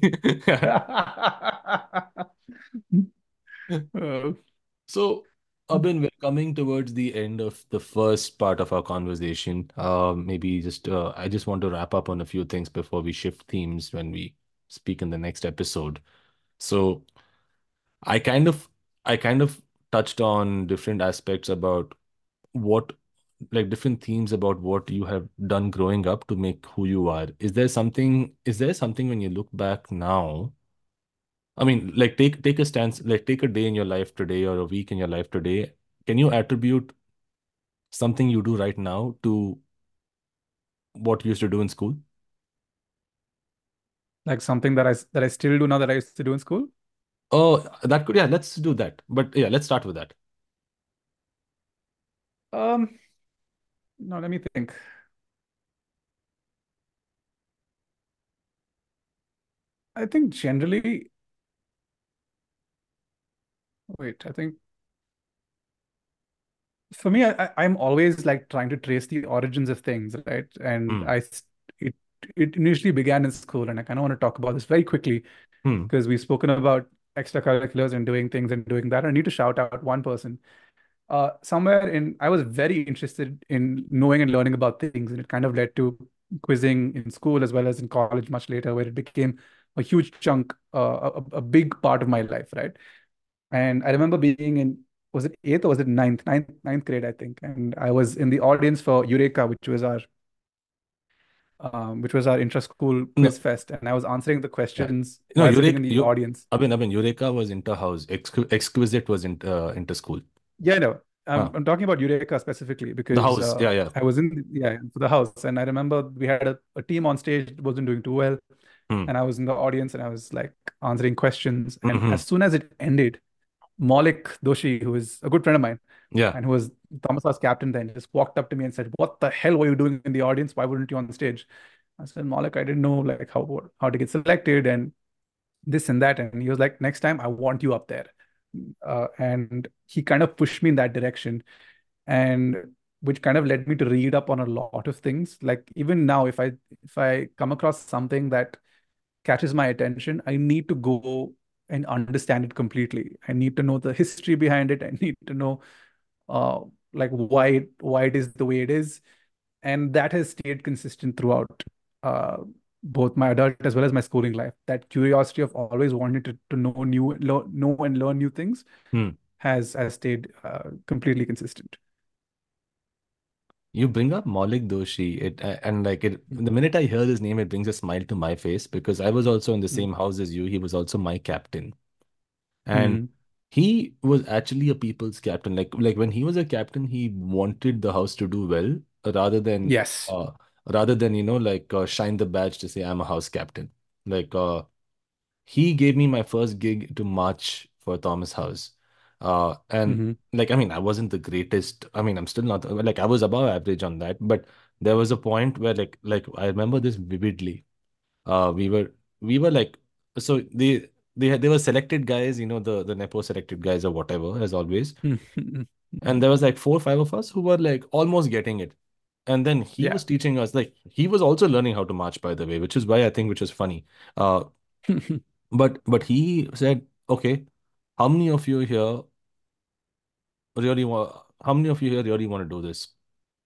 Uh, So, Abin, we're coming towards the end of the first part of our conversation. Maybe I just want to wrap up on a few things before we shift themes when we speak in the next episode. So, I kind of, I kind of touched on different aspects about what, like, different themes about what you have done growing up to make who you are. Is there something when you look back now? Like, take a stance, like, take a day in your life today or a week in your life today. Can you attribute something you do right now to what you used to do in school? like something that I still do now that I used to do in school. Oh, yeah, let's do that. But yeah, let's start with that. Um, no, let me think. I think generally, wait, I think for me, I'm always like trying to trace the origins of things, right? And Hmm. it initially began in school, and I kind of want to talk about this very quickly Hmm. because we've spoken about extracurriculars and doing things and doing that. I need to shout out one person. Somewhere in, I was very interested in knowing and learning about things, and it kind of led to quizzing in school as well as in college much later, where it became a huge chunk, a big part of my life, right? And I remember being in, was it eighth or was it ninth grade, I think. And I was in the audience for Eureka, which was our intra-school No, quiz fest. And I was answering the yeah. questions No, while sitting Eureka, in the audience. I mean, Eureka was inter-house. Exquisite was inter school. Yeah, no, Huh. I'm talking about Eureka specifically The because house. Yeah, yeah. I was in, yeah, for the house. And I remember we had a team on stage that wasn't doing too well. Hmm. And I was in the audience and I was like answering questions. And Hmm. as soon as it ended, Maulik Doshi, who is a good friend of mine, Yeah. and who was Thomas House captain then, just walked up to me and said, "What the hell were you doing in the audience? Why wouldn't you on stage?" I said, "Maulik, I didn't know like how to get selected and this and that." And he was like, "Next time, I want you up there." And he kind of pushed me in that direction, and which kind of led me to read up on a lot of things. Like even now, if I come across something that catches my attention, I need to go and understand it completely. I need to know the history behind it. I need to know uh, like why it is the way it is, and that has stayed consistent throughout uh, both my adult as well as my schooling life. That curiosity of always wanting to know and learn new things Hmm. has stayed completely consistent. You bring up Maulik Doshi, and like it, the minute I hear his name, it brings a smile to my face because I was also in the same house as you. He was also my captain, and Mm-hmm. he was actually a people's captain. Like when he was a captain, he wanted the house to do well rather than Yes. uh rather than like shine the badge to say I'm a house captain. Like he gave me my first gig to march for Thomas House. And Mm-hmm. like, I mean, I wasn't the greatest. I mean, I'm still not like I was above average on that, but there was a point where like I remember this vividly. We were like, so they were selected guys, the Nepo selected guys or whatever, as always. And there was like 4 or 5 of us who were like almost getting it. And then he Yeah. was teaching us, like he was also learning how to march, by the way, which is why I think which was funny. Uh, but he said, okay, how many of you here how many of you here really want to do this?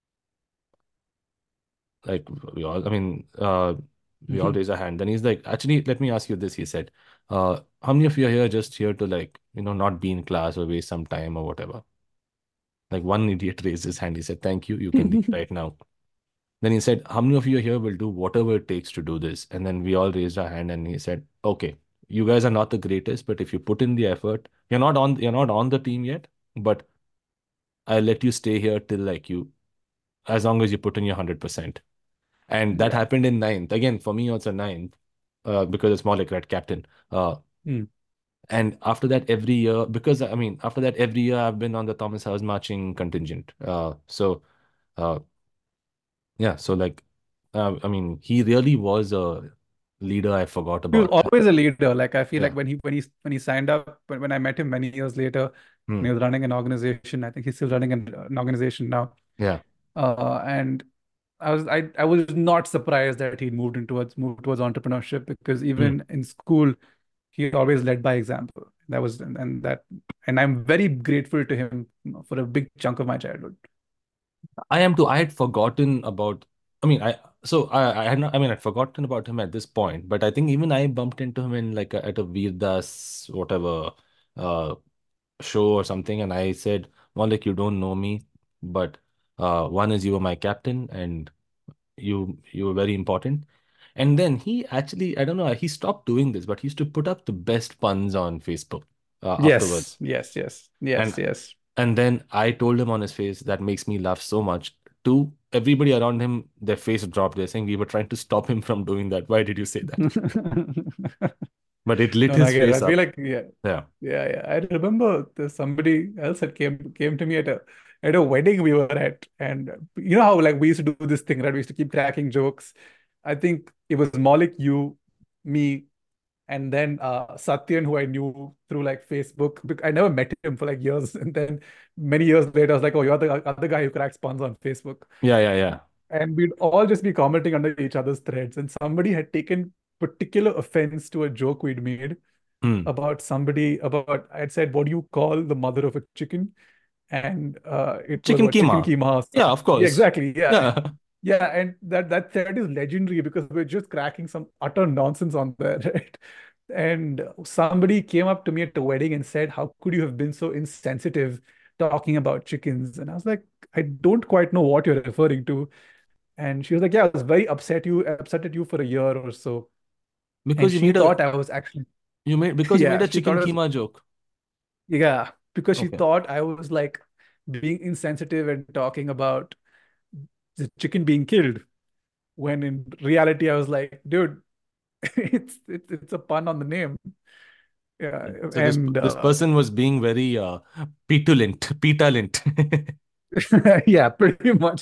Like we all, I mean, we all raise our hand. Then he's like, actually, let me ask you this, he said. How many of you are here just here to like, not be in class or waste some time or whatever? Like one idiot raised his hand. He said, thank you, you can leave right now. Then he said, how many of you here will do whatever it takes to do this? And then we all raised our hand and he said, okay, you guys are not the greatest, but if you put in the effort, you're not on the team yet, but I'll let you stay here till like as long as you put in your 100%. And that Yeah. happened in ninth. Again, for me also ninth, because it's more like red captain. Mm. And after that, every year, because I mean, after that, every year I've been on the Thomas House marching contingent. So uh, yeah, so like, I mean, he really was a leader I forgot He was about. always a leader. Like I feel like Yeah. when he signed up, when I met him many years later, when Hmm. he was running an organization, I think he's still running an organization now. Yeah. And I was not surprised that he moved towards entrepreneurship because Hmm. even in school, he always led by example. That was and I'm very grateful to him for a big chunk of my childhood. I am too. I had forgotten about. I mean, I had not. I mean, I'd forgotten about him at this point. But I think even I bumped into him in like at a Veer Das whatever uh show or something, and I said, "Malik, you don't know me, but one is you were my captain, and you were very important." And then he actually, I don't know, he stopped doing this, but he used to put up the best puns on Facebook Yes, afterwards. yes, yes, yes, And yes. and then I told him on his face, that makes me laugh so much. To everybody around him, their face dropped. They're saying, we were trying to stop him from doing that. Why did you say that? But it lit No, no, I his get it. I face feel up. like yeah, Yeah. yeah, yeah. I remember there's somebody else that came to me at a wedding we were at, and you know how like we used to do this thing, right? We used to keep cracking jokes. I think it was Maulik, you, me, and then Satyan, who I knew through like Facebook. I never met him for like years, and then many years later, I was like, "Oh, you're the other guy who cracks puns on Facebook." Yeah, yeah, yeah. And we'd all just be commenting under each other's threads, and somebody had taken particular offense to a joke we'd made, about somebody, about, I'd said, what do you call the mother of a chicken? And it was Chicken what, chicken keema. keema or Yeah, something. of Yeah, course. exactly. Yeah. Yeah. Yeah, and that thread is legendary because we're just cracking some utter nonsense on there, right? And somebody came up to me at a wedding and said, "How could you have been so insensitive talking about chickens?" And I was like, "I don't quite know what you're referring to." And she was like, "Yeah, I was very upset at you for a year or so." Because And you she made a thought I was actually, because you made yeah, a she thought chicken I was, keema joke. yeah, because she Okay. thought I was like being insensitive and talking about the chicken being killed. When in reality, I was like, dude, it's a pun on the name. Yeah, So and this person was being very petulant. yeah, pretty much.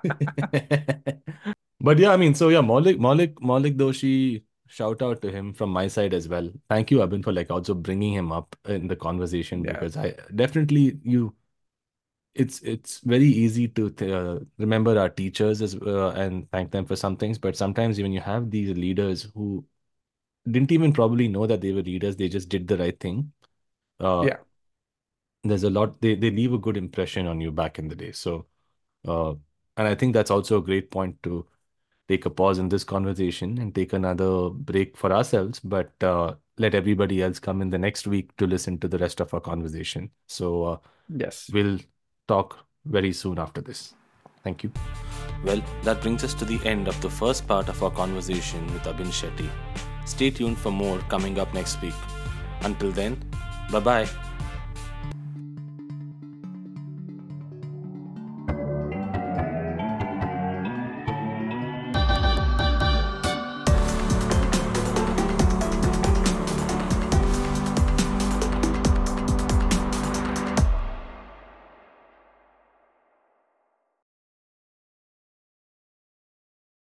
But yeah, I mean, so yeah, Maulik Doshi, shout out to him from my side as well. Thank you, Abin, for like also bringing him up in the conversation Yeah, because I definitely it's very easy to remember our teachers and thank them for some things, but sometimes even you have these leaders who didn't even probably know that they were leaders, they just did the right thing. Uh, yeah, there's a lot they leave a good impression on you back in the day. So uh, and I think that's also a great point to take a pause in this conversation and take another break for ourselves, but let everybody else come in the next week to listen to the rest of our conversation. So yes, we'll talk very soon after this. Thank you. Well, that brings us to the end of the first part of our conversation with Abin Shetty. Stay tuned for more coming up next week. Until then, bye bye.